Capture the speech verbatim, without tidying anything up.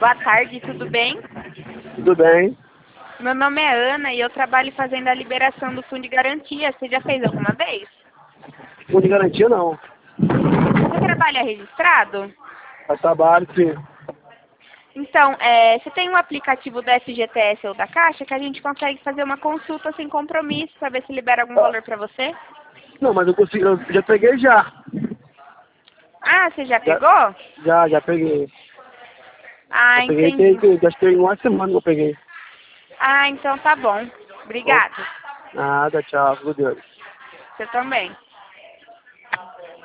Boa tarde, tudo bem? Tudo bem? Meu nome é Ana e eu trabalho fazendo a liberação do fundo de garantia. Você já fez alguma vez? Fundo de garantia não. Você trabalha registrado? Eu trabalho, sim. Então, é, você tem um aplicativo da F G T S ou da Caixa que a gente consegue fazer uma consulta sem compromisso para ver se libera algum valor para você? Não, mas eu consegui, eu já peguei já. Ah, você já Já, pegou? já, já peguei. Ah, Eu peguei, tem, entendi. tem, já tem uma semana que eu peguei. Ah, então tá bom. Oh, Obrigada. nada, tchau, meu Deus. Você também.